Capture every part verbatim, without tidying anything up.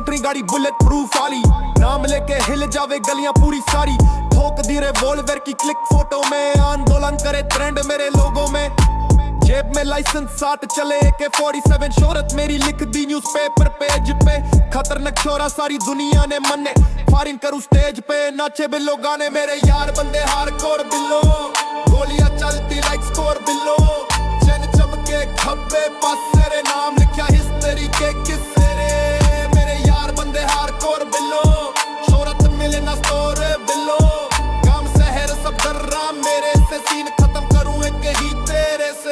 Country गाड़ी bullet proof वाली, नाम लेके हिल जावे गलियां पूरी सारी, ठोक दी रिवॉल्वर की क्लिक फोटो में, आंदोलन करे ट्रेंड मेरे लोगों में, जेब में लाइसेंस साथ चले ए के फोर्टी सेवन, शोहरत मेरी लिख दी न्यूज़पेपर पेज पे, खतरनाक छोरा सारी दुनिया ने मन्ने, फायरिंग करूं स्टेज पे नाचे बिल्लो गाने, मेरे यार बंदे हार्डकोर बिल्लो, गोलियां चलती लाइक स्कोर बिल्लो, चैन चमके खब्बे पास तेरे नाम लिखा हिस्ट्री के किस्से रे, मेरे यार बंदे हार्डकोर बिल्लो, शोहरत मिले ना स्टोर बिल्लो, काम शहर सब डर्रा मेरे से, सीन खत्म करूं एक ही तेरे से।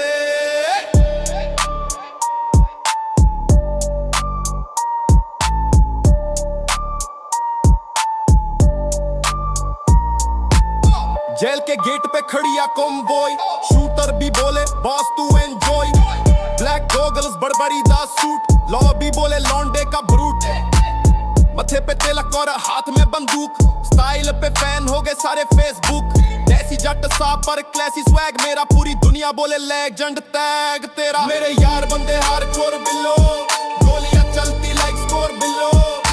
जेल के गेट पे खड़िया कॉम्बॉय, शूटर भी बोले बॉस तू एंजॉय, ब्लैक गॉगल्स बड़बड़ी दा सूट, लॉ भी बोले लौंडे का ब्रूट, मथे पे तिलक और हाथ में बंदूक, स्टाइल पे फैन हो गए सारे फेसबुक, देसी जट सा पर क्लासी स्वैग मेरा, पूरी दुनिया बोले लेजेंड टैग तेरा, मेरे यार बंदे हार्डकोर बिल्लो, गोलियां चलती लाइक स्कोर बिल्लो,